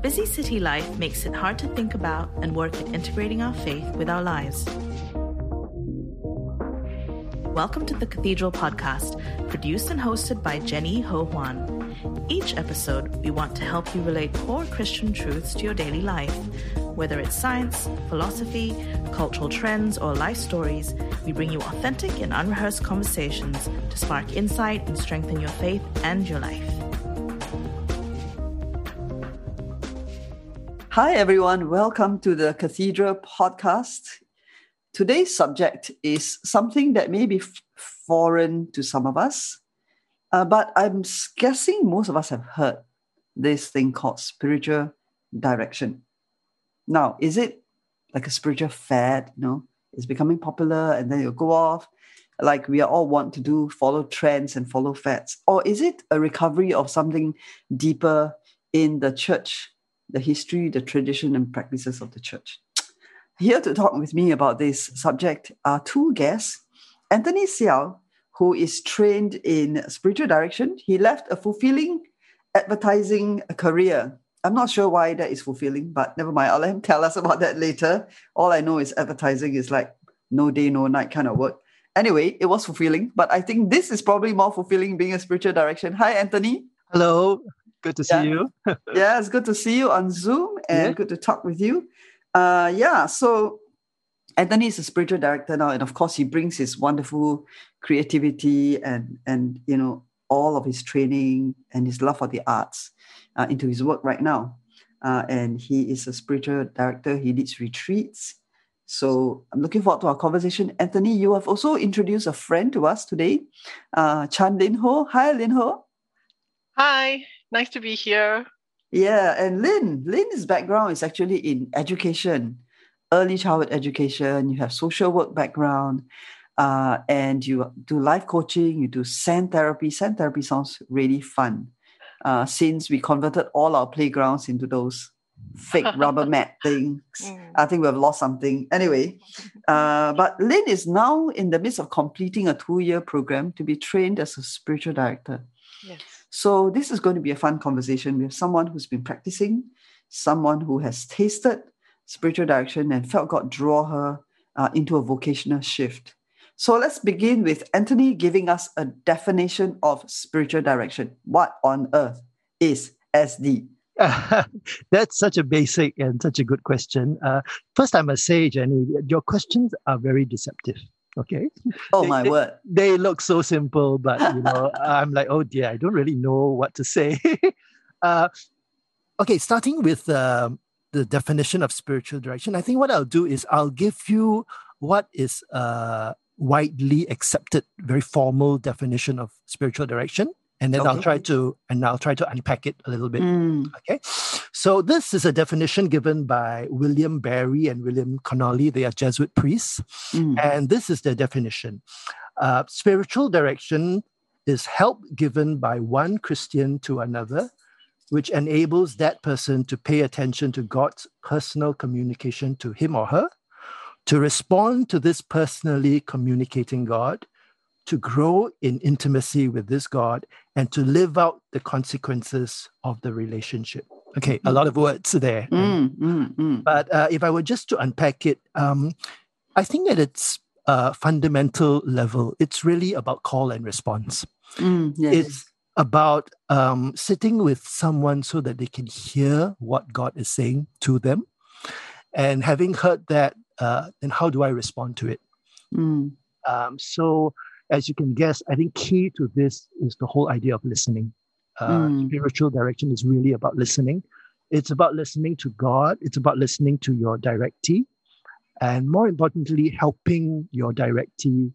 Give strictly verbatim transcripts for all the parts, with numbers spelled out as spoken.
busy city life makes it hard to think about and work at integrating our faith with our lives. Welcome to the Cathedral Podcast, produced and hosted by Jenny Ho Huan. Each episode, we want to help you relate core Christian truths to your daily life. Whether it's science, philosophy, cultural trends, or life stories, we bring you authentic and unrehearsed conversations to spark insight and strengthen your faith and your life. Hi, everyone. Welcome to the Cathedral Podcast. Today's subject is something that may be f- foreign to some of us, uh, but I'm guessing most of us have heard this thing called spiritual direction. Now, is it like a spiritual fad? You know, it's becoming popular and then it'll go off, like we are all want to do, follow trends and follow fads? Or is it a recovery of something deeper in the church, the history, the tradition and practices of the church? Here to talk with me about this subject are two guests. Anthony Siao, who is trained in spiritual direction. He left a fulfilling advertising career. I'm not sure why that is fulfilling, but never mind. I'll let him tell us about that later. All I know is advertising is like no day, no night kind of work. Anyway, it was fulfilling, but I think this is probably more fulfilling being a spiritual direction. Hi, Anthony. Hello. Good to see yeah. you. Yeah, it's good to see you on Zoom and yeah. good to talk with you. Uh, yeah, so Anthony is a spiritual director now, and of course he brings his wonderful creativity and, and you know, all of his training and his love for the arts uh, into his work right now. Uh, and he is a spiritual director. He leads retreats. So I'm looking forward to our conversation. Anthony, you have also introduced a friend to us today, uh, Chan Lin Ho. Hi, Lin Ho. Hi, nice to be here. Yeah, and Lynn, Lynn's background is actually in education, early childhood education. You have social work background, uh, and you do life coaching, you do sand therapy. Sand therapy sounds really fun. Uh, since we converted all our playgrounds into those fake rubber mat things, mm. I think we've lost something. Anyway, uh, but Lynn is now in the midst of completing a two-year program to be trained as a spiritual director. Yes. So this is going to be a fun conversation with someone who's been practicing, someone who has tasted spiritual direction and felt God draw her uh, into a vocational shift. So let's begin with Anthony giving us a definition of spiritual direction. What on earth is S D? That's such a basic and such a good question. Uh, first, I must say, Jenny, your questions are very deceptive. Okay. Oh, they, my they, word. They look so simple, but, you know, I'm like, oh dear, I don't really know what to say. uh, okay, starting with uh, the definition of spiritual direction, I think what I'll do is I'll give you what is a widely accepted, very formal definition of spiritual direction. And then okay. I'll try to and I'll try to unpack it a little bit. Mm. Okay. So this is a definition given by William Barry and William Connolly. They are Jesuit priests. Mm. And this is their definition. Uh, spiritual direction is help given by one Christian to another, which enables that person to pay attention to God's personal communication to him or her, to respond to this personally communicating God, to grow in intimacy with this God, and to live out the consequences of the relationship. Okay, mm-hmm. a lot of words there. Mm, mm, mm. But uh, if I were just to unpack it, um, I think at its uh, fundamental level, it's really about call and response. Mm, yes. It's about um, sitting with someone so that they can hear what God is saying to them. And having heard that, uh, then how do I respond to it? Mm. Um, so, as you can guess, I think key to this is the whole idea of listening. Uh, mm. Spiritual direction is really about listening. It's about listening to God. It's about listening to your directee. And more importantly, helping your directee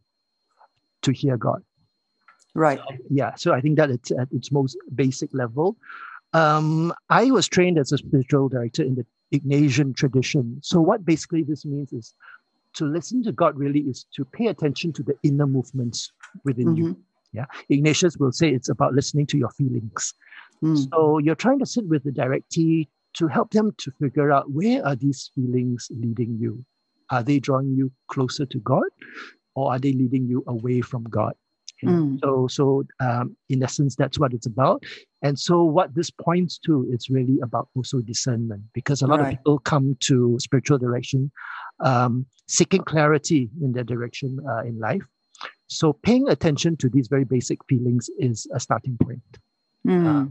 to hear God. Right. So, yeah. So I think that it's at its most basic level. Um, I was trained as a spiritual director in the Ignatian tradition. So what basically this means is to listen to God really is to pay attention to the inner movements within mm-hmm. you. Yeah, Ignatius will say it's about listening to your feelings. Mm. So you're trying to sit with the directee to help them to figure out where are these feelings leading you? Are they drawing you closer to God, or are they leading you away from God? You know? Mm. So, so um, in essence, that's what it's about. And so, what this points to is really about also discernment, because a lot Right. of people come to spiritual direction um, seeking clarity in their direction uh, in life. So, paying attention to these very basic feelings is a starting point. Mm. Uh,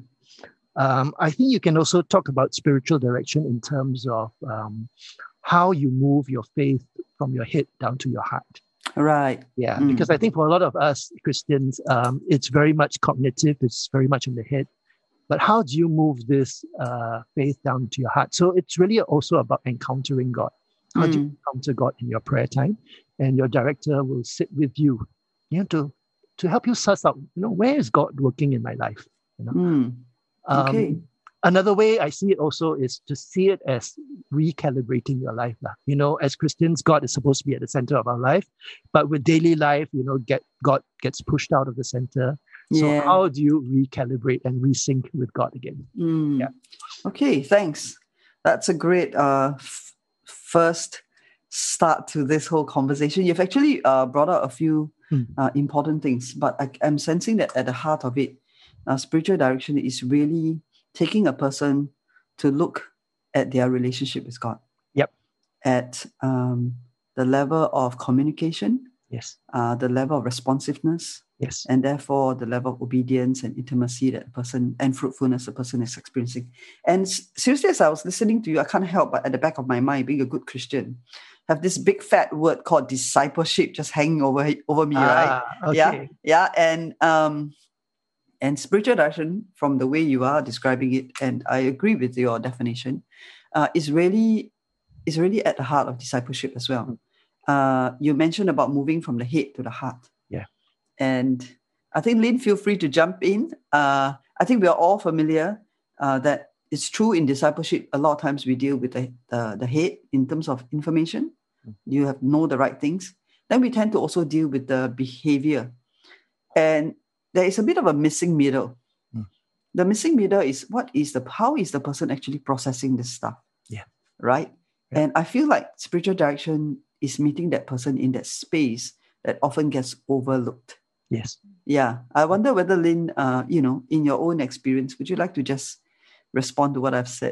um, I think you can also talk about spiritual direction in terms of um, how you move your faith from your head down to your heart. Right. Yeah, Mm. because I think for a lot of us Christians, um, it's very much cognitive, it's very much in the head. But how do you move this uh, faith down to your heart? So it's really also about encountering God. How do you Mm. encounter God in your prayer time? And your director will sit with you, you know, to, to help you suss out, you know, where is God working in my life? You know? Mm. Okay. Um, another way I see it also is to see it as recalibrating your life. lah. You know, as Christians, God is supposed to be at the center of our life, but with daily life, you know, get God gets pushed out of the center. So Yeah. how do you recalibrate and resync with God again? Mm. Yeah. Okay, thanks. That's a great uh, f- first start to this whole conversation. You've actually uh, brought out a few Mm. uh, important things, but I, I'm sensing that at the heart of it, uh, spiritual direction is really taking a person to look at their relationship with God. Yep. At um, the level of communication, Yes. uh, the level of responsiveness, Yes. and therefore the level of obedience and intimacy that a person and fruitfulness a person is experiencing. And s- seriously, as I was listening to you, I can't help but at the back of my mind, being a good Christian, have this big fat word called discipleship just hanging over over me, right? Ah, Yeah, okay. yeah, and um, and spiritual direction, from the way you are describing it, and I agree with your definition, uh, is really is really at the heart of discipleship as well. Mm. Uh, you mentioned about moving from the head to the heart. Yeah. And I think, Lynn, feel free to jump in. Uh, I think we are all familiar uh, that it's true in discipleship. A lot of times we deal with the, the, the head in terms of information. Mm. You have know the right things. Then we tend to also deal with the behavior. And there is a bit of a missing middle. Mm. The missing middle is what is the how is the person actually processing this stuff? Yeah. Right? Yeah. And I feel like spiritual direction is meeting that person in that space that often gets overlooked. Yes. Yeah. I wonder whether, Lynn, uh, you know, in your own experience, would you like to just respond to what I've said?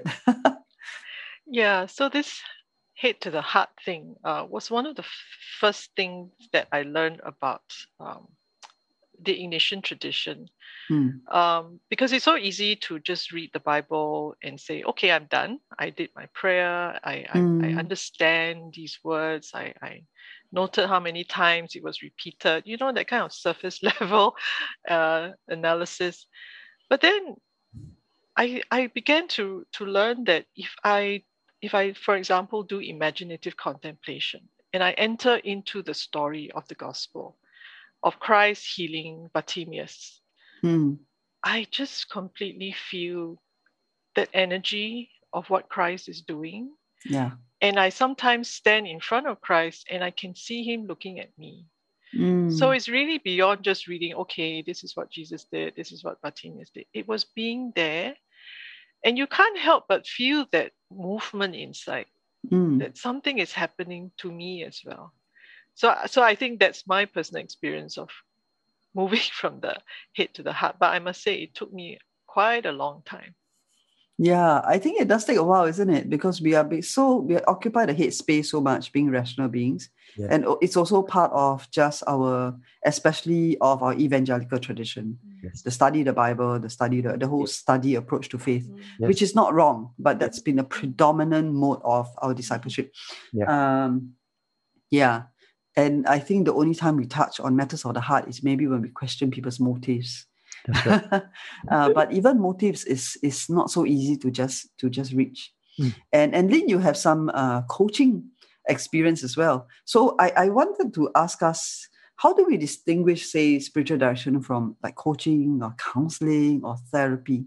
Yeah, so this head to the heart thing uh, was one of the f- first things that I learned about um, the Ignatian tradition. Hmm. Um, because it's so easy to just read the Bible and say, okay, I'm done. I did my prayer. I, I, I Mm. understand these words. I, I noted how many times it was repeated, you know, that kind of surface level uh, analysis. But then I, I began to, to learn that if I, if I, for example, do imaginative contemplation and I enter into the story of the gospel of Christ healing Bartimaeus, Hmm. I just completely feel that energy of what Christ is doing. Yeah. And I sometimes stand in front of Christ and I can see him looking at me. Mm. So it's really beyond just reading, okay, this is what Jesus did, this is what Bartimaeus did. It was being there. And you can't help but feel that movement inside, Mm. that something is happening to me as well. So, so I think that's my personal experience of moving from the head to the heart. But I must say, it took me quite a long time. Yeah, I think it does take a while, isn't it? Because we are be- so we occupy the head space so much, being rational beings, Yeah. and o- it's also part of just our, especially of our evangelical tradition, Yes. the study the Bible, the study the, the whole Yes. study approach to faith, Yes. which is not wrong, but that's been a predominant mode of our discipleship. Yeah. Um, yeah, and I think the only time we touch on matters of the heart is maybe when we question people's motives. That's right. uh, but even motives is is not so easy to just to just reach. Mm. And and Lynn, you have some uh, coaching experience as well. So I, I wanted to ask us, how do we distinguish, say, spiritual direction from like coaching or counseling or therapy?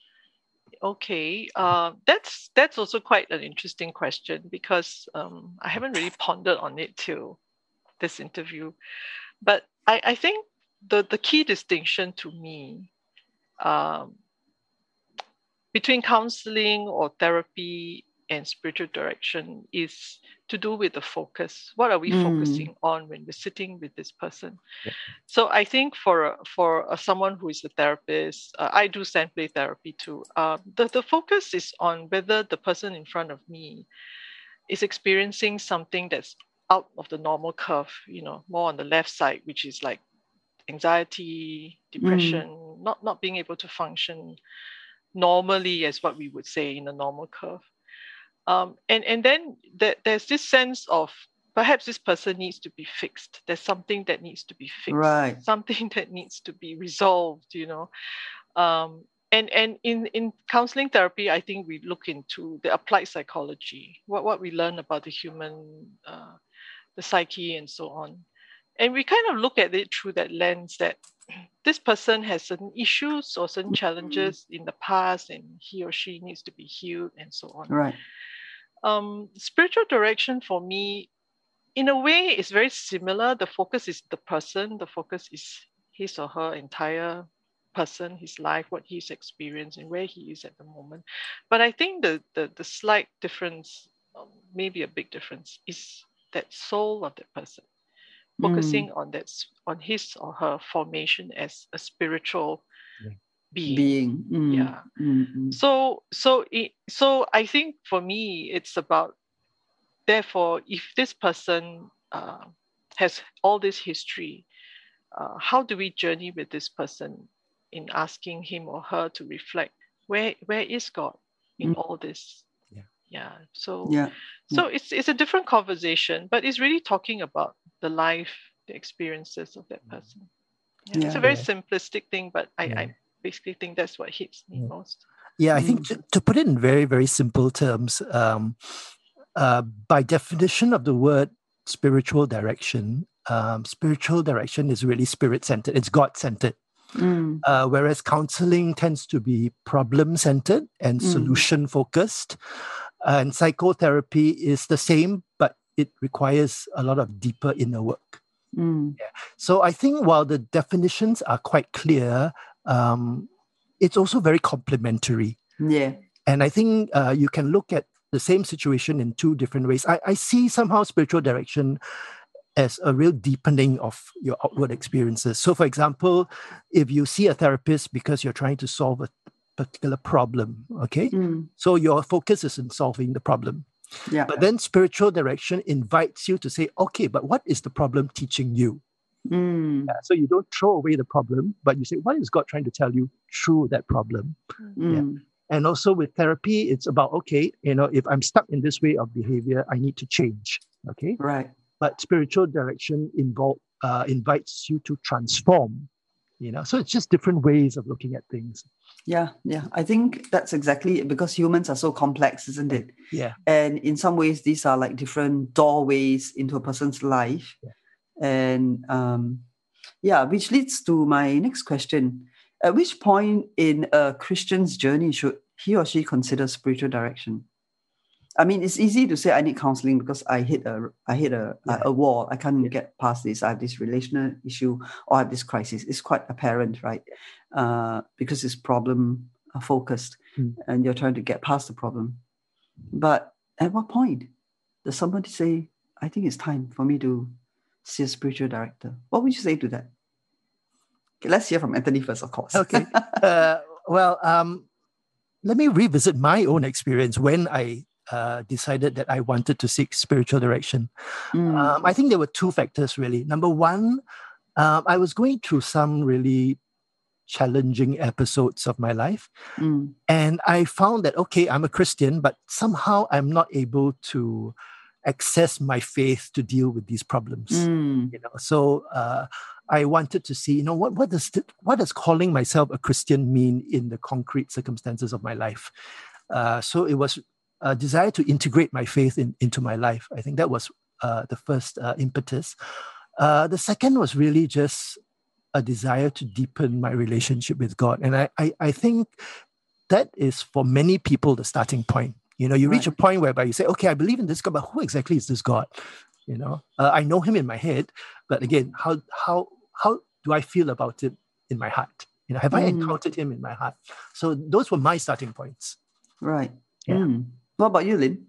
Okay, uh, that's that's also quite an interesting question because um, I haven't really pondered on it till this interview. But I, I think the, the key distinction to me um, between counseling or therapy and spiritual direction is to do with the focus. What are we Mm. focusing on when we're sitting with this person? Yeah. So I think for for uh, someone who is a therapist, uh, I do sand play therapy too. Uh, the, the focus is on whether the person in front of me is experiencing something that's out of the normal curve, you know, more on the left side, which is like anxiety, depression, mm. not, not being able to function normally as what we would say in a normal curve. Um, and, and then there, there's this sense of perhaps this person needs to be fixed. There's something that needs to be fixed, right. something that needs to be resolved, you know. Um, and and in, in counseling therapy, I think we look into the applied psychology, what, what we learn about the human, uh, the psyche and so on. And we kind of look at it through that lens that this person has certain issues or certain challenges mm-hmm. in the past, and he or she needs to be healed and so on. Right. Um, spiritual direction for me, in a way, is very similar. The focus is the person. The focus is his or her entire person, his life, what he's experiencing, where he is at the moment. But I think the the, the slight difference, um, maybe a big difference, is that soul of that person, focusing mm. on that, on his or her formation as a spiritual yeah. being. Being, mm. yeah. Mm-hmm. So so it, so I think for me, it's about. Therefore, if this person uh, has all this history, uh, how do we journey with this person in asking him or her to reflect where where is God in mm. all this? Yeah. Yeah. So yeah. so it's it's a different conversation, but it's really talking about the life, the experiences of that person. Yeah. Yeah. It's a very yeah. simplistic thing, but I, yeah. I basically think that's what hits me yeah. most. Yeah, I mm. think to, to put it in very, very simple terms, um, Uh, by definition of the word spiritual direction, um, spiritual direction is really spirit-centered. It's God-centered. Mm. Uh, whereas counseling tends to be problem-centered and mm. solution-focused. And psychotherapy is the same, but it requires a lot of deeper inner work. Mm. Yeah. So I think while the definitions are quite clear, um, it's also very complementary. Yeah. And I think uh, you can look at the same situation in two different ways. I, I see somehow spiritual direction as a real deepening of your outward experiences. So for example, if you see a therapist because you're trying to solve a particular problem, okay? Mm. So your focus is in solving the problem. Yeah. But then spiritual direction invites you to say, okay, but what is the problem teaching you? Mm. Yeah, so you don't throw away the problem, but you say, what is God trying to tell you through that problem? Mm. Yeah. And also with therapy, it's about, okay, you know, if I'm stuck in this way of behavior, I need to change, okay? Right. But spiritual direction involve, uh, invites you to transform, you know? So it's just different ways of looking at things. Yeah, yeah. I think that's exactly it, because humans are so complex, isn't it? Yeah. And in some ways, these are like different doorways into a person's life. Yeah. And um, yeah, which leads to my next question. At which point in a Christian's journey should he or she consider spiritual direction? I mean, it's easy to say I need counseling because I hit a I hit a, yeah. a, a wall. I can't yeah. get past this. I have this relational issue or I have this crisis. It's quite apparent, right? Uh, because it's problem focused mm. and you're trying to get past the problem. But at what point does somebody say, I think it's time for me to see a spiritual director? What would you say to that? Okay, let's hear from Anthony first, of course. Okay. uh, well, um, let me revisit my own experience when I uh, decided that I wanted to seek spiritual direction. Mm. Um, I think there were two factors, really. Number one, um, I was going through some really challenging episodes of my life. Mm. And I found that, okay, I'm a Christian, but somehow I'm not able to access my faith to deal with these problems. Mm. You know, so uh, I wanted to see, you know, what what does th- what does calling myself a Christian mean in the concrete circumstances of my life? Uh, so it was a desire to integrate my faith in, into my life. I think that was uh, the first uh, impetus. Uh, the second was really just a desire to deepen my relationship with God. And I, I, I think that is for many people the starting point. You know, you reach right. a point whereby you say, okay, I believe in this God, but who exactly is this God? You know, uh, I know him in my head, but again, how how how do I feel about it in my heart? You know, have mm. I encountered him in my heart? So those were my starting points. Right. Yeah. Mm. What about you, Lynn?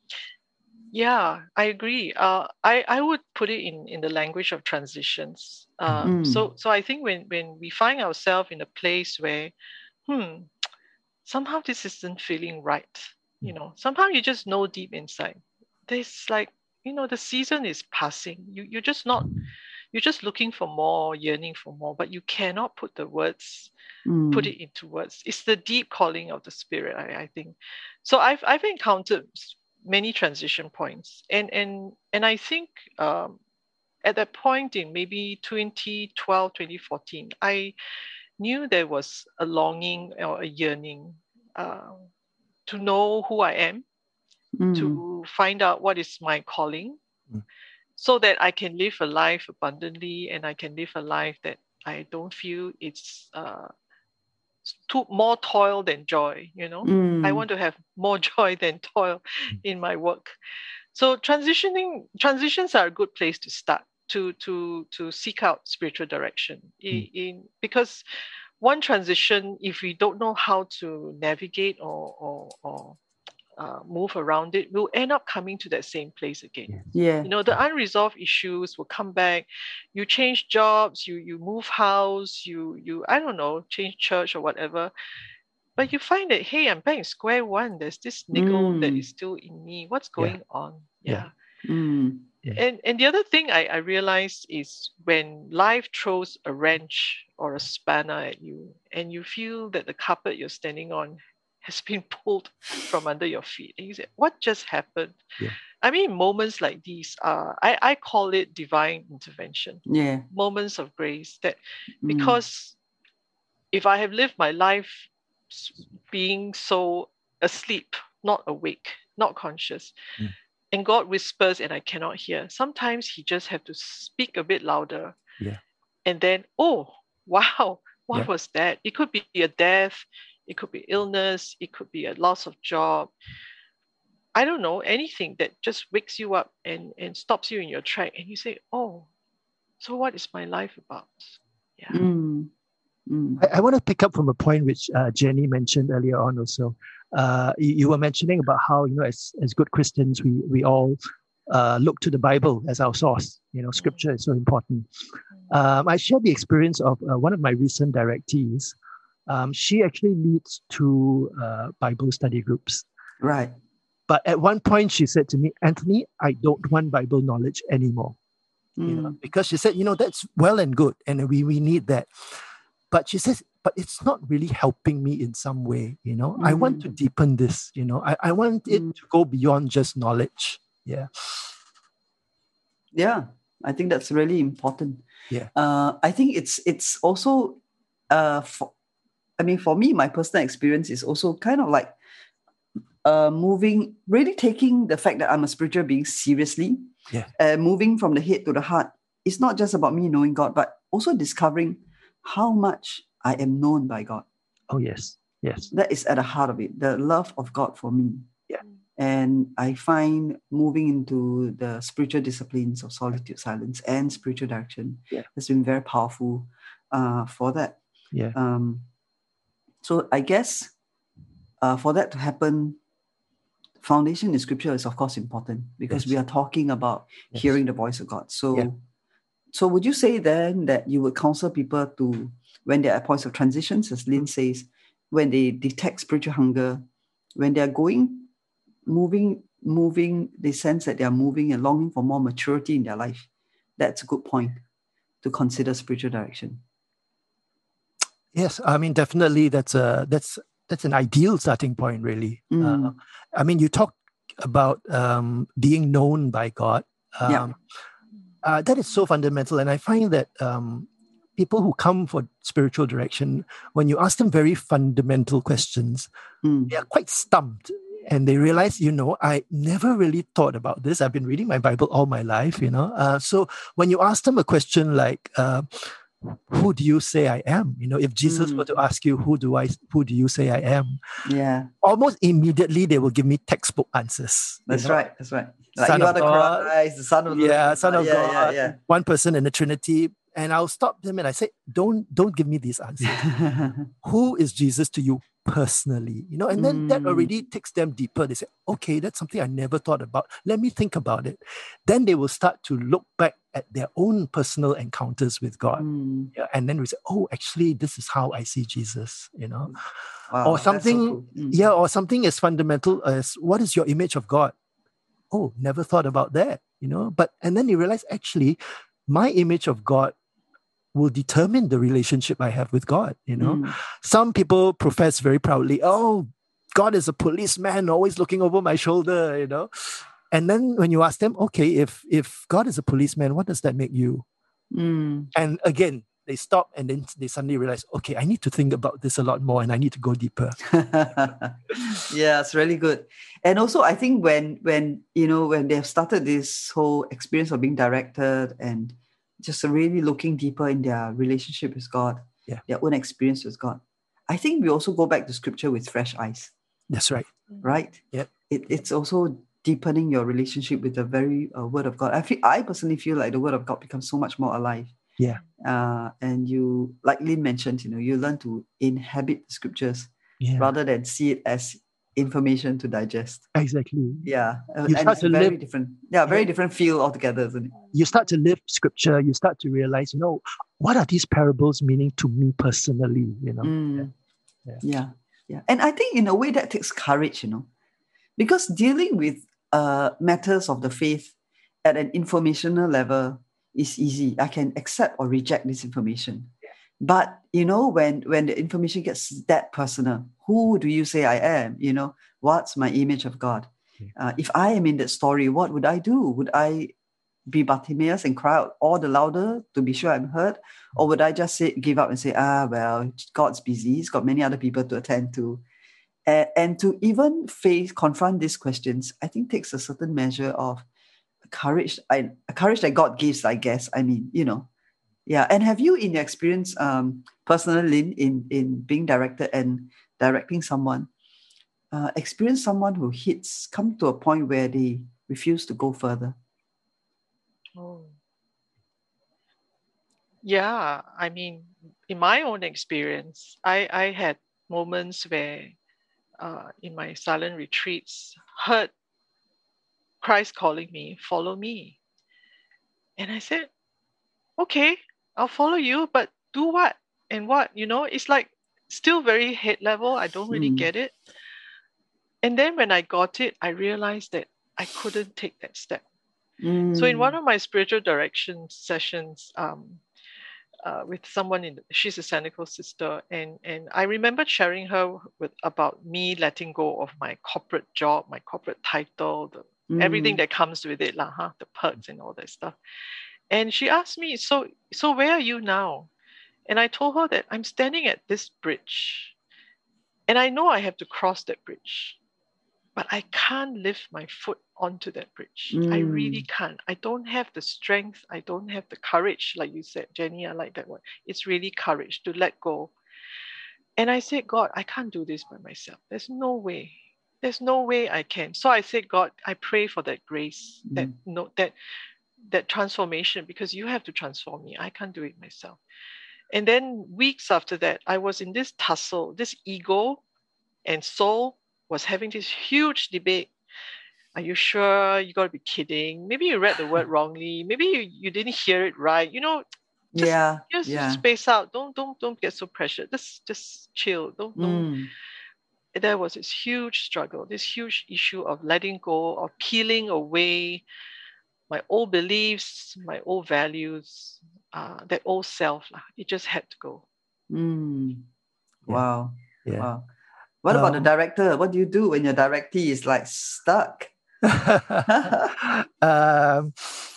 Yeah, I agree. Uh, I, I would put it in, in the language of transitions. Um, Mm. So so I think when, when we find ourselves in a place where, hmm, somehow this isn't feeling right, you know, somehow you just know deep inside. There's like, you know, the season is passing. You you're just not, you're just looking for more, yearning for more, but you cannot put the words, Mm. put it into words. It's the deep calling of the spirit, I, I think. So I've I've encountered many transition points, and and and I think um, at that point in maybe twenty twelve, twenty fourteen, I knew there was a longing or a yearning uh, to know who I am, Mm. to find out what is my calling, Mm. so that I can live a life abundantly, and I can live a life that I don't feel it's uh, too, more toil than joy, you know. Mm. I want to have more joy than toil in my work. So transitioning transitions are a good place to start, to to to seek out spiritual direction. In, in because one transition, if we don't know how to navigate or or, or uh, move around it, we'll end up coming to that same place again. Yeah. You know, the unresolved issues will come back. You change jobs, you you move house, you you I don't know, change church or whatever. But you find that, hey, I'm back in square one. There's this niggle that Mm. is still in me. What's going on? Yeah. Yeah. Mm. And and the other thing I, I realized is when life throws a wrench or a spanner at you, and you feel that the carpet you're standing on has been pulled from under your feet, and you say, what just happened? Yeah. I mean, moments like these are, I, I call it divine intervention. Yeah. Moments of grace, that Mm. because if I have lived my life being so asleep, not awake, not conscious, Mm. and God whispers and I cannot hear, sometimes he just have to speak a bit louder. Yeah. And then, oh, wow, what Yeah. was that? It could be a death, it could be illness, it could be a loss of job. I don't know, anything that just wakes you up and, and stops you in your track. And you say, oh, so what is my life about? Yeah. Mm. Mm. I, I want to pick up from a point which uh, Jenny mentioned earlier on also. Uh, you, you were mentioning about how, you know, as, as good Christians, we, we all uh, look to the Bible as our source. You know, scripture is so important. Um, I shared the experience of uh, one of my recent directees. Um, she actually leads two uh, Bible study groups. Right. But at one point she said to me, Anthony, I don't want Bible knowledge anymore. Mm. You know, because she said, you know, that's well and good, and we, we need that. But she says, but it's not really helping me in some way, you know. Mm. I want to deepen this, you know. I, I want it mm. to go beyond just knowledge. Yeah. Yeah, I think that's really important. Yeah. Uh, I think it's it's also, uh, for, I mean, for me, my personal experience is also kind of like uh, moving, really taking the fact that I'm a spiritual being seriously. Yeah. Uh, moving from the head to the heart. It's not just about me knowing God, but also discovering how much I am known by God. Oh, yes. Yes. That is at the heart of it, the love of God for me. Yeah. And I find moving into the spiritual disciplines of solitude, silence, and spiritual direction yeah. has been very powerful uh, for that. Yeah. Um, so I guess uh, for that to happen, foundation in scripture is of course important, because yes. we are talking about yes. hearing the voice of God. So, yeah. so would you say then that you would counsel people to, when they're at points of transitions, as Lynn says, when they detect spiritual hunger, when they're going, moving, moving, they sense that they're moving and longing for more maturity in their life, that's a good point to consider spiritual direction? Yes, I mean, definitely that's a, that's, that's an ideal starting point, really. Mm. Uh, I mean, you talk about um, being known by God. Um, yeah. uh, that is so fundamental. And I find that um, people who come for spiritual direction, when you ask them very fundamental questions, mm. they are quite stumped. And they realize, you know, I never really thought about this. I've been reading my Bible all my life, you know. Uh, so when you ask them a question like, uh, who do you say I am? You know, if Jesus mm. were to ask you, who do I, who do you say I am? Yeah. Almost immediately, they will give me textbook answers. That's know? right. That's right. Like Son you of are the God, Christ, the Son of the yeah, Son of yeah, God, yeah, yeah. one person in the Trinity. And I'll stop them and I say, don't, don't give me these answers. Who is Jesus to you? personally, you know, and then that Mm. already takes them deeper. They say, okay, that's something I never thought about. Let me think about it. Then they will start to look back at their own personal encounters with God. Mm. Yeah, and then we say, oh, actually, this is how I see Jesus, you know. Wow, or that's so something, cool. Mm. yeah, or something as fundamental as, what is your image of God? Oh, never thought about that, you know. But, and then you realize, actually, my image of God will determine the relationship I have with God, you know. Mm. Some people profess very proudly, oh, God is a policeman always looking over my shoulder, you know. And then when you ask them, okay, if if God is a policeman, what does that make you? Mm. And again, they stop and then they suddenly realize, okay, I need to think about this a lot more and I need to go deeper. Yeah, it's really good. And also, I think when when you know when they have started this whole experience of being directed and just really looking deeper in their relationship with God, Yeah. their own experience with God, I think we also go back to Scripture with fresh eyes, That's right. right? Yep. It, it's also deepening your relationship with the very uh, Word of God. I feel, I personally feel like the Word of God becomes so much more alive. Yeah. Uh, and you, like Lynn mentioned, you know, you learn to inhabit the Scriptures Yeah. rather than see it as information to digest. Exactly. Yeah, uh, You and start it's a to very live- different, yeah, very Yeah. different feel altogether, isn't it? You start to live Scripture. You start to realize, you know, what are these parables meaning to me personally, you know? Mm. Yeah. Yeah, yeah, and I think in a way that takes courage, you know, because dealing with uh, matters of the faith at an informational level is easy. I can accept or reject this information. But, you know, when, when the information gets that personal, who do you say I am? You know, what's my image of God? Uh, if I am in that story, what would I do? Would I be Bartimaeus and cry out all the louder to be sure I'm heard? Or would I just say, give up and say, ah, well, God's busy. He's got many other people to attend to. And, and to even face, confront these questions, I think takes a certain measure of courage, I, courage that God gives, I guess. I mean, you know, yeah. And have you, in your experience, um, personally, Lynn, in, in being directed and directing someone, uh, experienced someone who hits, come to a point where they refuse to go further? Oh. Yeah, I mean, in my own experience, I, I had moments where uh, in my silent retreats, heard Christ calling me, follow me. And I said, okay, I'll follow you, but do what? And what? You know, it's like still very head level. I don't really Mm. get it. And then when I got it, I realized that I couldn't take that step. Mm. So in one of my spiritual direction sessions, um, uh, with someone in, she's a Senegal sister, and and I remember sharing her with about me letting go of my corporate job, my corporate title, the, Mm. everything that comes with it, lah, huh? The perks and all that stuff. And she asked me, so so where are you now? And I told her that I'm standing at this bridge, and I know I have to cross that bridge, but I can't lift my foot onto that bridge. I really Mm. can't. I don't have the strength. I don't have the courage, like you said, Jenny. I like that word. It's really courage to let go. And I said, God, I can't do this by myself. There's no way. There's no way I can. So I said, God, I pray for that grace, that Mm. no, that that transformation, because you have to transform me. I can't do it myself. And then weeks after that, I was in this tussle. This ego and soul was having this huge debate. Are you sure? You got to be kidding. Maybe you read the word wrongly. Maybe you, you didn't hear it right. You know, just, Yeah. just Yeah. space out. Don't don't don't get so pressured. Just just chill. Don't don't. Mm. There was this huge struggle, this huge issue of letting go, of peeling away my old beliefs, my old values, uh, that old self. It just had to go. Mm. Yeah. Wow. Yeah. Wow. What about the Um, director? What do you do when your directee is like stuck? um,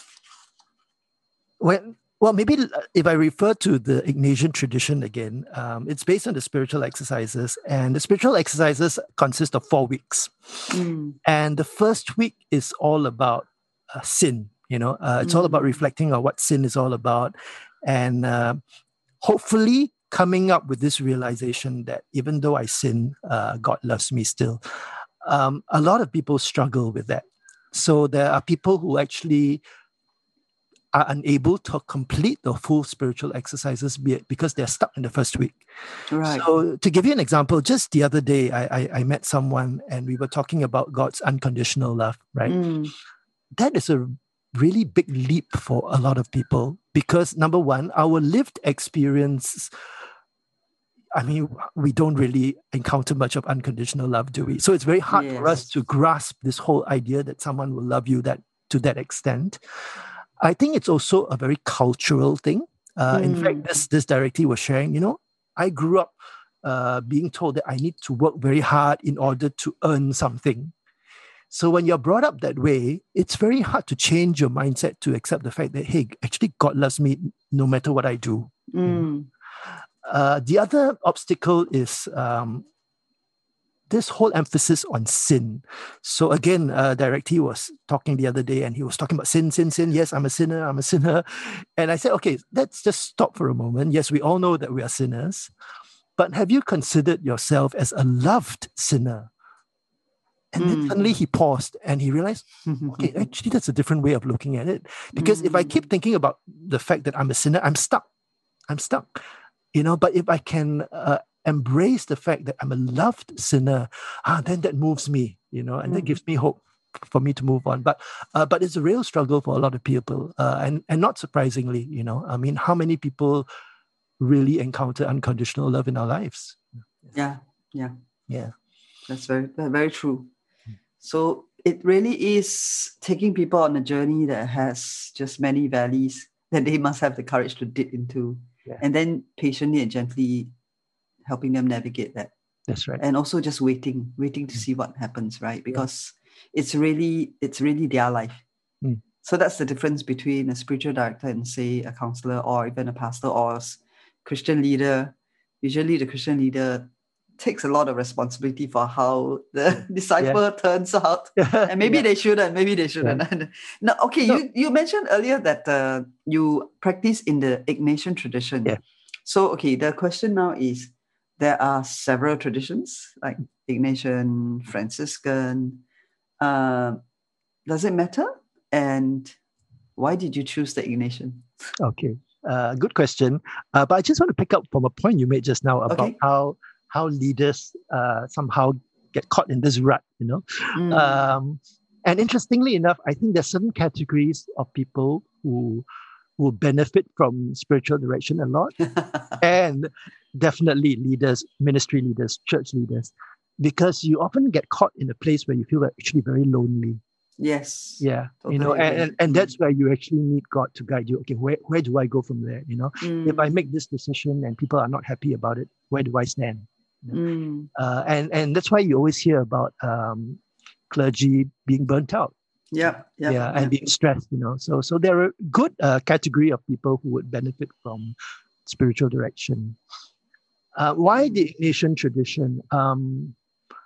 when well, maybe if I refer to the Ignatian tradition again, um, it's based on the spiritual exercises, and the spiritual exercises consist of four weeks. Mm. And the first week is all about uh, sin. You know, uh, it's all about Mm. reflecting on what sin is all about, and uh, hopefully coming up with this realization that even though I sin, uh, God loves me still. Um, a lot of people struggle with that. So there are people who actually are unable to complete the full spiritual exercises be it because they're stuck in the first week. Right. So to give you an example, just the other day, I, I, I met someone and we were talking about God's unconditional love, right? Mm. That is a really big leap for a lot of people because number one, our lived experience, I mean, we don't really encounter much of unconditional love, do we? So it's very hard Yes. for us to grasp this whole idea that someone will love you that to that extent. I think it's also a very cultural thing. Uh, Mm. In fact, this, this directly was sharing, you know, I grew up uh, being told that I need to work very hard in order to earn something. So when you're brought up that way, it's very hard to change your mindset to accept the fact that, hey, actually God loves me no matter what I do. Mm. Uh, the other obstacle is um, this whole emphasis on sin. So again, uh, Directly was talking the other day and he was talking about sin, sin, sin. Yes, I'm a sinner, I'm a sinner. And I said, okay, let's just stop for a moment. Yes, we all know that we are sinners, but have you considered yourself as a loved sinner? And then Mm. suddenly he paused and he realized, okay, actually that's a different way of looking at it. Because if I keep thinking about the fact that I'm a sinner, I'm stuck. I'm stuck. You know, but if I can uh, embrace the fact that I'm a loved sinner, ah, then that moves me, you know, and Mm. that gives me hope for me to move on. But uh, but it's a real struggle for a lot of people. Uh, and, and not surprisingly, you know, I mean, how many people really encounter unconditional love in our lives? Yeah, yeah. Yeah. That's very, very true. So it really is taking people on a journey that has just many valleys that they must have the courage to dip into, Yeah. and then patiently and gently helping them navigate that. That's right. And also just waiting, waiting to see what happens, right? Because it's really, it's really their life. Mm. So that's the difference between a spiritual director and, say, a counselor or even a pastor or a s- Christian leader. Usually the Christian leader takes a lot of responsibility for how the disciple turns out. And maybe Yeah. they shouldn't, maybe they shouldn't. No, okay, No. you, you mentioned earlier that uh, you practice in the Ignatian tradition. Yeah. So, okay, the question now is, there are several traditions like Ignatian, Franciscan. Uh, does it matter? And why did you choose the Ignatian? Okay, uh, good question. Uh, but I just want to pick up from a point you made just now about Okay. how how leaders uh, somehow get caught in this rut, you know. Mm. Um, and interestingly enough, I think there's certain categories of people who will benefit from spiritual direction a lot, and definitely leaders, ministry leaders, church leaders, because you often get caught in a place where you feel actually very lonely. Yes. Yeah, Totally you know, and, agree. and, and that's where you actually need God to guide you. Okay, where, where do I go from there? You know, Mm. if I make this decision and people are not happy about it, where do I stand? You know? Mm. Uh, and, and that's why you always hear about um, clergy being burnt out. Yep, yep, yeah, and yep. being stressed, you know. So, so there are a good uh, category of people who would benefit from spiritual direction. Uh, why the Ignatian tradition? Um,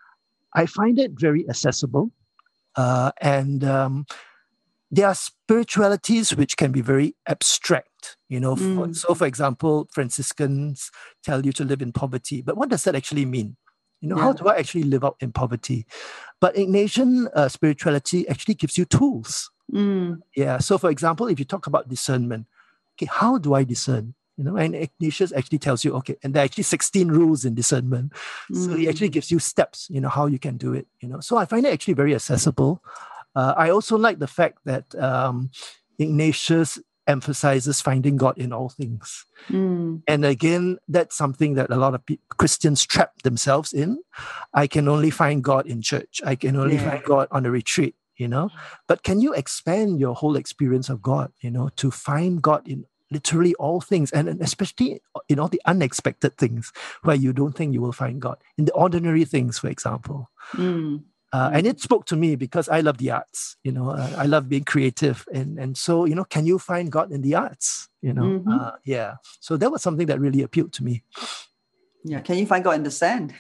I find it very accessible. Uh, and um, there are spiritualities which can be very abstract, you know. For, Mm. so, for example, Franciscans tell you to live in poverty, but what does that actually mean? You know, Yeah. how do I actually live out in poverty? But Ignatian uh, spirituality actually gives you tools. Mm. Yeah. So, for example, if you talk about discernment, okay, how do I discern? You know, and Ignatius actually tells you, okay, and there are actually sixteen rules in discernment. So he Mm. actually gives you steps, you know, how you can do it, you know. So I find it actually very accessible. Uh, I also like the fact that um, Ignatius emphasizes finding God in all things. Mm. And again, that's something that a lot of pe- Christians trap themselves in. I can only find God in church. I can only Yeah. find God on a retreat, you know. But can you expand your whole experience of God, you know, to find God in literally all things, and, and especially in all the unexpected things where you don't think you will find God, in the ordinary things, for example. Mm. Uh, and it spoke to me because I love the arts, you know, uh, I love being creative. And, and so, you know, can you find God in the arts? You know, Mhm. uh, yeah. So that was something that really appealed to me. Yeah. Can you find God in the sand?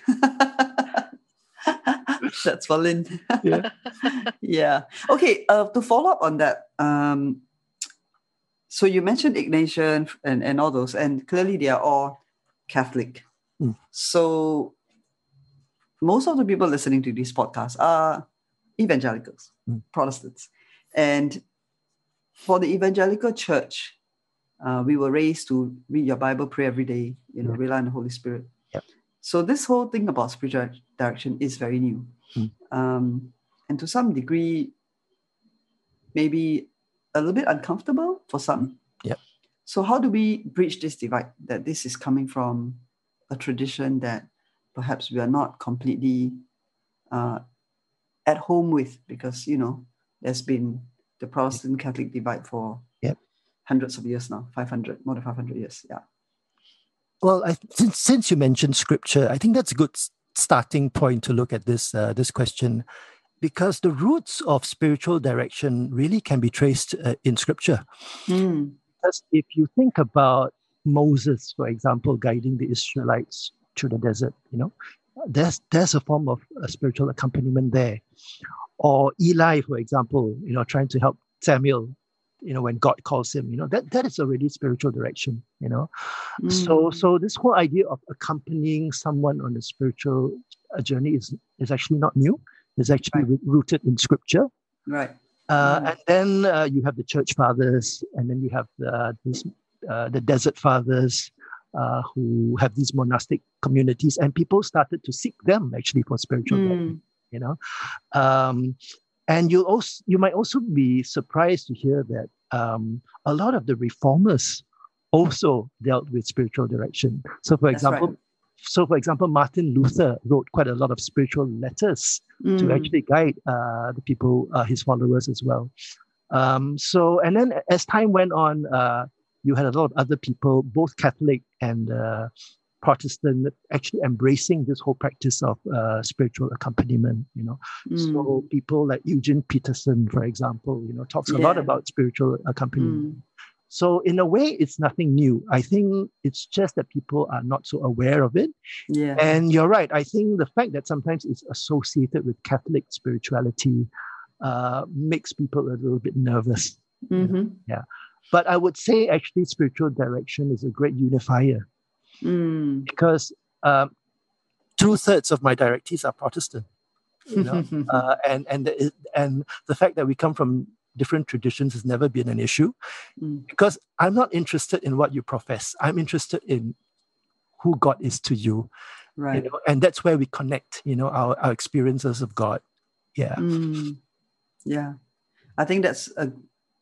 That's for Lynn. Yeah. Yeah. Okay. Uh, to follow up on that, um, so you mentioned Ignatian and, and all those, and clearly they are all Catholic. Mm. So most of the people listening to this podcast are evangelicals, Mm. Protestants. And for the evangelical church, uh, we were raised to read your Bible, pray every day, you know, Yeah. rely on the Holy Spirit. Yep. So this whole thing about spiritual direction is very new. Mm. Um, and to some degree, maybe a little bit uncomfortable for some. Yep. So how do we bridge this divide, that this is coming from a tradition that perhaps we are not completely uh, at home with, because, you know, there's been the Protestant Catholic divide for Yep. hundreds of years now, five hundred, more than five hundred years. Yeah. Well, I, since, since you mentioned scripture, I think that's a good s- starting point to look at this uh, this question, because the roots of spiritual direction really can be traced uh, in scripture. Mm. Because if you think about Moses, for example, guiding the Israelites through the desert, you know, there's there's a form of a spiritual accompaniment there. Or Eli, for example, you know, trying to help Samuel, you know, when God calls him, you know, that, that is already spiritual direction, you know. Mm. So so this whole idea of accompanying someone on a spiritual uh, journey is, is actually not new. It's actually Right. rooted in scripture. Right. Uh, Mm. And then uh, you have the church fathers, and then you have the, this, uh, the desert fathers uh, who have these monastic communities, and people started to seek them actually for spiritual direction, Mm. you know. Um, and you also you might also be surprised to hear that um, a lot of the reformers also dealt with spiritual direction. So, for That's example, right. so for example, Martin Luther wrote quite a lot of spiritual letters to Mm. actually guide uh, the people, uh, his followers as well. Um, so, and then as time went on, uh, you had a lot of other people, both Catholic and uh, Protestant, actually embracing this whole practice of uh, spiritual accompaniment. You know, Mm. so people like Eugene Peterson, for example, you know, talks a lot Yeah. about spiritual accompaniment. Mm. So in a way, it's nothing new. I think it's just that people are not so aware of it. Yeah. And you're right. I think the fact that sometimes it's associated with Catholic spirituality uh, makes people a little bit nervous. Mm-hmm. But I would say actually spiritual direction is a great unifier, Mm. because um, two thirds of my directees are Protestant, you know, uh, and and the, and the fact that we come from different traditions has never been an issue, Mm. because I'm not interested in what you profess. I'm interested in who God is to you, Right. you know, and that's where we connect, you know, our, our experiences of God. Yeah. Mm. Yeah. I think that's a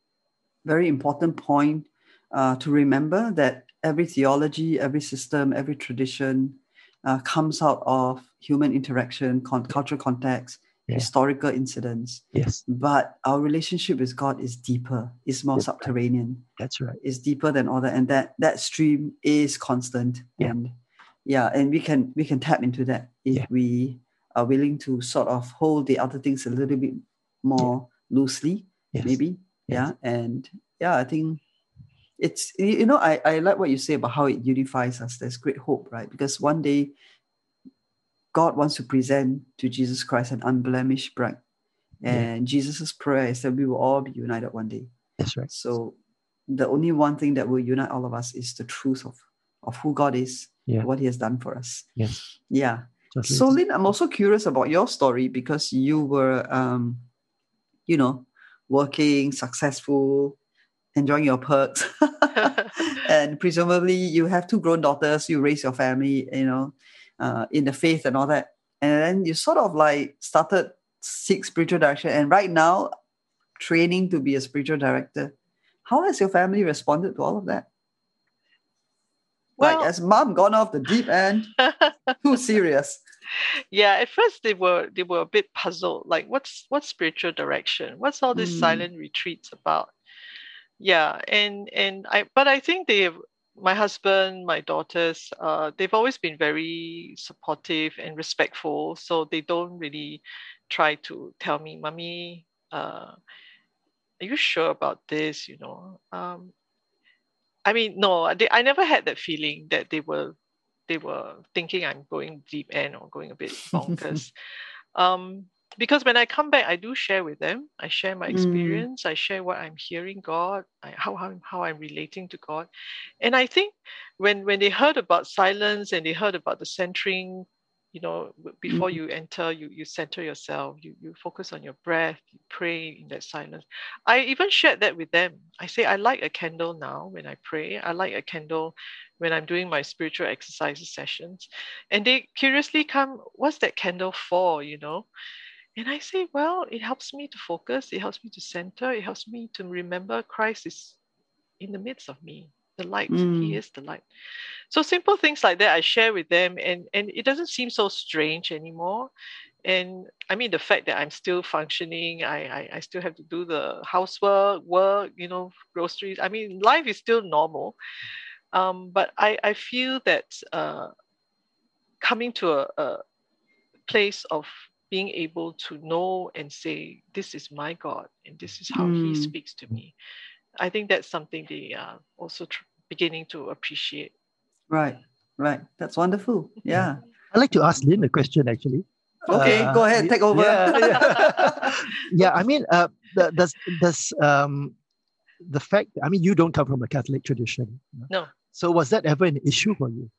very important point uh, to remember, that every theology, every system, every tradition uh, comes out of human interaction, con- cultural context, Yeah. historical incidents. Yes, But our relationship with God is deeper, is more That's right. subterranean, that's right. is deeper than all that, and that that stream is constant. Yeah. And yeah, and we can we can tap into that if Yeah. we are willing to sort of hold the other things a little bit more loosely, Yes. maybe. Yes. Yeah. And yeah, I think it's, you know, I, I like what you say about how it unifies us. There's great hope, right? Because one day God wants to present to Jesus Christ an unblemished bride. And Jesus' prayer is that we will all be united one day. That's right. So the only one thing that will unite all of us is the truth of, of who God is, Yeah. what he has done for us. Yes. Yeah. Totally. So Lynn, I'm also curious about your story, because you were, um, you know, working, successful, enjoying your perks. And presumably you have two grown daughters, you raise your family, you know, uh, in the faith and all that. And then you sort of like started seek spiritual direction. And right now, training to be a spiritual director. How has your family responded to all of that? Well, like, has mom gone off the deep end? Too serious? yeah, at first they were they were a bit puzzled. Like, what's what's spiritual direction? What's all these Mm. silent retreats about? Yeah, and and I but I think they my husband, my daughters, uh, they've always been very supportive and respectful. So they don't really try to tell me, "Mommy, uh, are you sure about this?" You know. Um, I mean, no, they, I never had that feeling that they were they were thinking I'm going deep end or going a bit bonkers. um, because when I come back, I do share with them. I share my Mm. experience. I share what I'm hearing God, I, how, how how I'm relating to God, and I think when when they heard about silence and they heard about the centering, you know, before you enter, you you center yourself, you you focus on your breath, you pray in that silence. I even shared that with them. I say I like a candle now when I pray. I like a candle when I'm doing my spiritual exercises sessions. And they curiously come, what's that candle for, you know? And I say, well, it helps me to focus, it helps me to center, it helps me to remember Christ is in the midst of me, the light. Mm. He is the light. So simple things like that I share with them, and, and it doesn't seem so strange anymore. And I mean, the fact that I'm still functioning, I, I, I still have to do the housework, work, you know, groceries. I mean, life is still normal. Um, but I, I feel that uh, coming to a, a place of being able to know and say, this is my God, and this is how Mm. he speaks to me. I think that's something they are also tr- beginning to appreciate. Right, right. That's wonderful. Yeah. I'd like to ask Lynn a question, actually. Okay, Uh, go ahead, take over. Yeah, yeah. Yeah, I mean, uh, the- does does um, the fact? I mean, you don't come from a Catholic tradition. No. So was that ever an issue for you?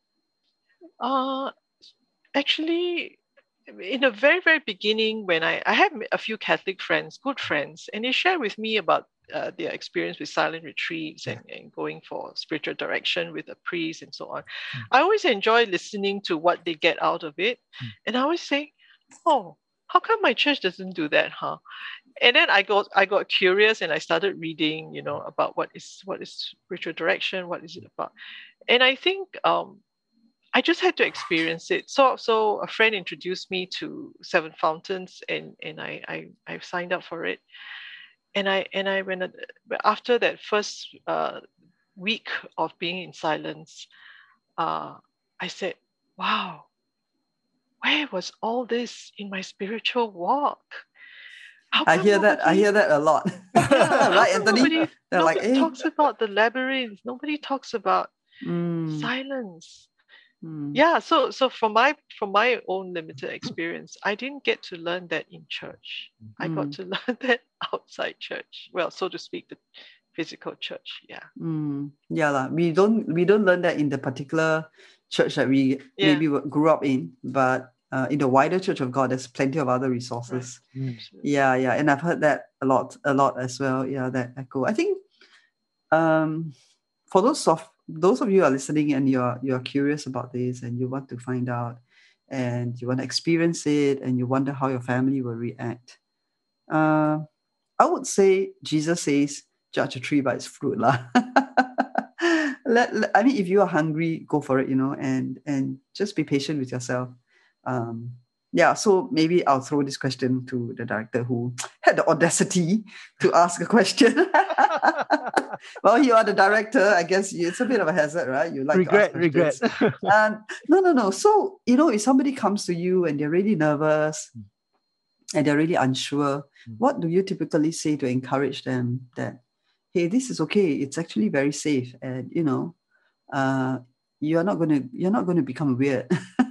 Uh, actually, in the very, very beginning, when I, I have a few Catholic friends, good friends, and they share with me about uh, their experience with silent retreats and, and going for spiritual direction with a priest and so on. Mm. I always enjoy listening to what they get out of it. Mm. And I always say, oh, how come my church doesn't do that, huh? And then I got I got curious and I started reading, you know, about what is what is spiritual direction, what is it about? And I think um, I just had to experience it. So, so a friend introduced me to Seven Fountains, and and I I, I signed up for it. And I and I went after that first uh, week of being in silence. Uh, I said, "Wow, where was all this in my spiritual walk?" I hear nobody, that. I hear that a lot. Yeah, right, Anthony? Nobody, They're nobody like, hey. talks about the labyrinth. Nobody talks about mm. silence. Mm. Yeah, so so from my from my own limited experience, I didn't get to learn that in church. Mm. I got to learn that outside church. Well, so to speak, the physical church. Yeah. Mm. Yeah, la. We don't we don't learn that in the particular church that we yeah. maybe grew up in, but uh, in the wider Church of God, there's plenty of other resources. Right. Mm. Yeah, yeah, and I've heard that a lot, a lot as well. Yeah, that echo. I think, um, for those of those of you who are listening and you're you're curious about this and you want to find out and you want to experience it and you wonder how your family will react, uh, I would say Jesus says, "Judge a tree by its fruit, lah." let, let, I mean, if you are hungry, go for it, you know, and and just be patient with yourself. Um, yeah, so maybe I'll throw this question to the director who had the audacity to ask a question. Well, you are the director. I guess it's a bit of a hazard, right? You like regret, to ask questions. regret. And no, no, no. So, you know, if somebody comes to you and they're really nervous mm. and they're really unsure, mm. what do you typically say to encourage them that, hey, this is okay. It's actually very safe, and you know, uh, you're not gonna you're not gonna become weird.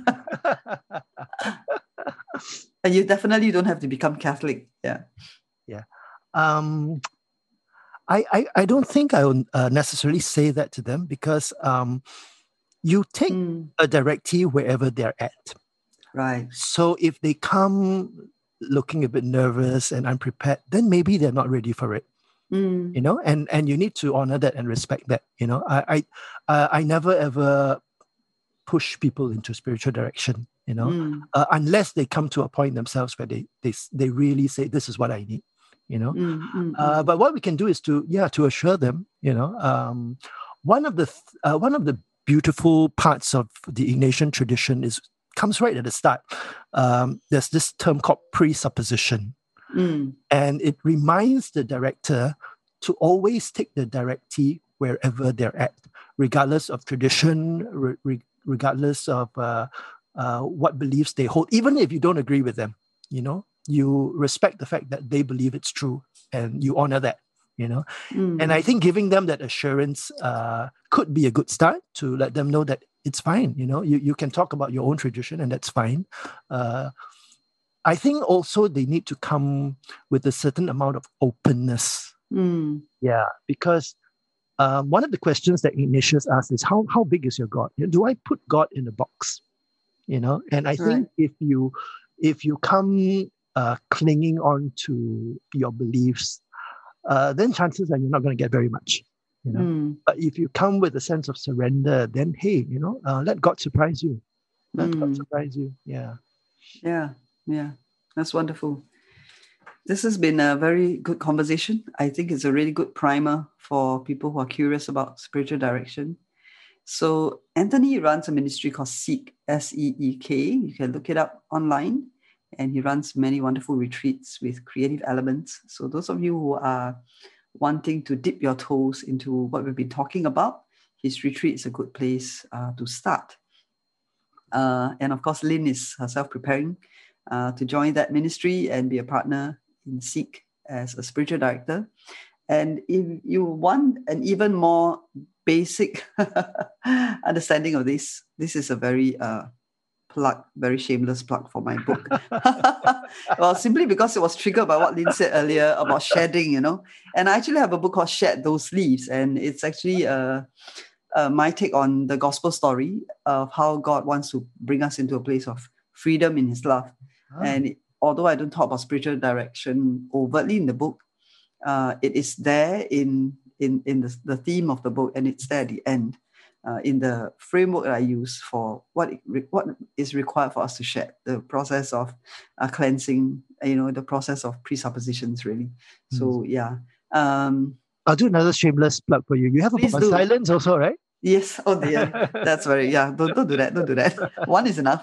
And you definitely don't have to become Catholic. Yeah. Yeah. Um, I, I, I don't think I will uh, necessarily say that to them because um, you take mm. a directee wherever they're at. Right. So if they come looking a bit nervous and unprepared, then maybe they're not ready for it. Mm. You know, and, and you need to honor that and respect that. You know, I I, uh, I never ever push people into spiritual direction. You know, mm. uh, unless they come to a point themselves where they they they really say, this is what I need. You know, mm, mm, uh, mm. But what we can do is to yeah to assure them. You know, um, one of the th- uh, one of the beautiful parts of the Ignatian tradition is comes right at the start. Um, there's this term called presupposition, mm. and it reminds the director to always take the directee wherever they're at, regardless of tradition, re- regardless of uh, uh, what beliefs they hold, even if you don't agree with them. You know. You respect the fact that they believe it's true and you honor that, you know. Mm. And I think giving them that assurance uh, could be a good start to let them know that it's fine, you know. You, you can talk about your own tradition and that's fine. Uh, I think also they need to come with a certain amount of openness. Mm. Yeah, because um, one of the questions that Ignatius asks is, how, how big is your God? Do I put God in a box? you know. And I Right. think if you if you come uh, clinging on to your beliefs, uh, then chances are you're not going to get very much, you know. Mm, But if you come with a sense of surrender, then hey, you know, uh, let God surprise you. Let God Mm. surprise you. Yeah. yeah, yeah. That's wonderful. This has been a very good conversation. I think it's a really good primer for people who are curious about spiritual direction. So Anthony runs a ministry called Seek, S E E K. You can look it up online. And he runs many wonderful retreats with creative elements. So those of you who are wanting to dip your toes into what we've been talking about, his retreat is a good place uh, to start. Uh, and of course, Lynn is herself preparing uh, to join that ministry and be a partner in Seek as a spiritual director. And if you want an even more basic understanding of this, this is a very uh, plug, very shameless plug for my book. Well, simply because it was triggered by what Lynn said earlier about shedding, you know. And I actually have a book called Shed Those Leaves, and it's actually uh, uh, my take on the gospel story of how God wants to bring us into a place of freedom in His love. Ah. And it, although I don't talk about spiritual direction overtly in the book, uh, it is there in in in the, the theme of the book, and it's there at the end. Uh, in the framework that I use for what it, what is required for us to shed, the process of uh, cleansing, you know, the process of presuppositions, really. Mm. So, yeah. Um, I'll do another shameless plug for you. You have a Please book on do. silence also, right? yes. Oh, dear. That's very, yeah. Don't, don't do that. Don't do that. One is enough.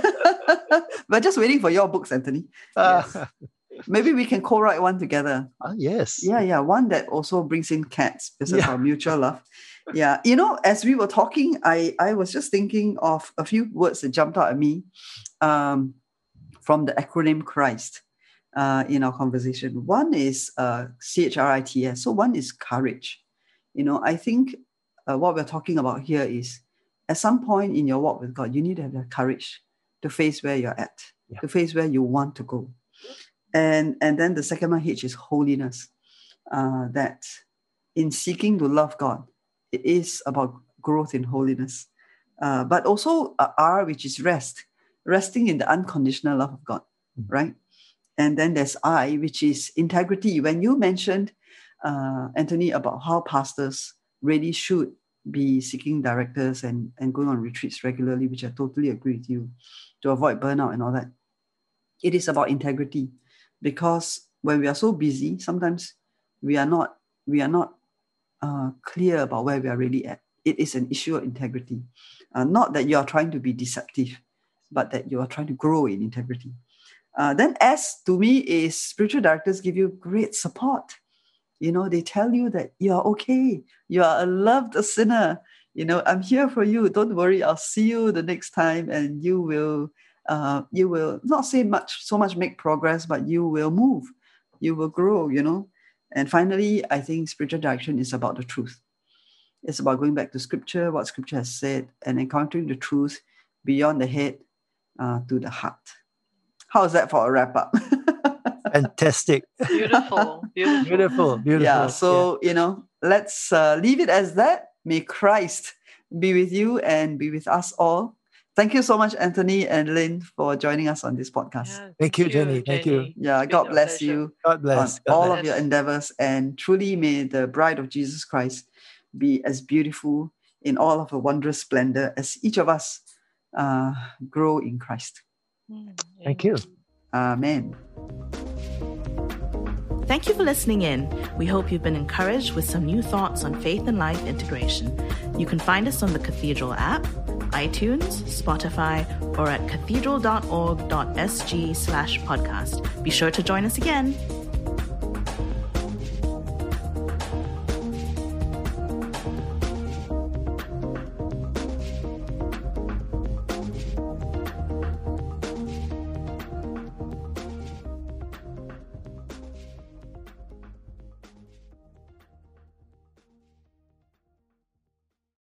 We're just waiting for your books, Anthony. Yes. Ah, Maybe we can co-write one together. ah, yes. Yeah, yeah. One that also brings in cats because Yeah. of our mutual love. Yeah. You know, as we were talking, I, I was just thinking of a few words that jumped out at me um, from the acronym Christ uh, in our conversation. One is uh, C H R I T S. So one is courage. You know, I think uh, what we're talking about here is at some point in your walk with God, you need to have the courage to face where you're at, Yeah. to face where you want to go. And, and then the second one, H, is holiness. Uh, that in seeking to love God, it is about growth in holiness. Uh, but also uh, R, which is rest, resting in the unconditional love of God, Mm. right? And then there's I, which is integrity. When you mentioned, uh, Anthony, about how pastors really should be seeking directors and, and going on retreats regularly, which I totally agree with you, to avoid burnout and all that. It is about integrity, because when we are so busy, sometimes we are not we are not uh, clear about where we are really at. It is an issue of integrity. Uh, not that you are trying to be deceptive, but that you are trying to grow in integrity. Uh, then S, to me, is spiritual directors give you great support. You know, they tell you that you are okay. You are a loved sinner. You know, I'm here for you. Don't worry. I'll see you the next time, and you will, uh, you will not say much, so much make progress, but you will move. You will grow. You know. And finally, I think spiritual direction is about the truth. It's about going back to Scripture, what Scripture has said, and encountering the truth beyond the head uh, to the heart. How is that for a wrap up? Fantastic. Beautiful, beautiful. Beautiful. Beautiful. Yeah, so, you know, let's uh, leave it as that. May Christ be with you and be with us all. Thank you so much, Anthony and Lynn, for joining us on this podcast. Yeah, Thank you, Jenny. Thank you. Yeah, It's God been a bless pleasure. you God on bless. God all bless. of your endeavors. And truly, may the bride of Jesus Christ be as beautiful in all of her wondrous splendor as each of us uh, grow in Christ. Mm, Thank you. Amen. Thank you for listening in. We hope you've been encouraged with some new thoughts on faith and life integration. You can find us on the Cathedral app, iTunes, Spotify, or at cathedral dot org dot s g slash podcast. Be sure to join us again.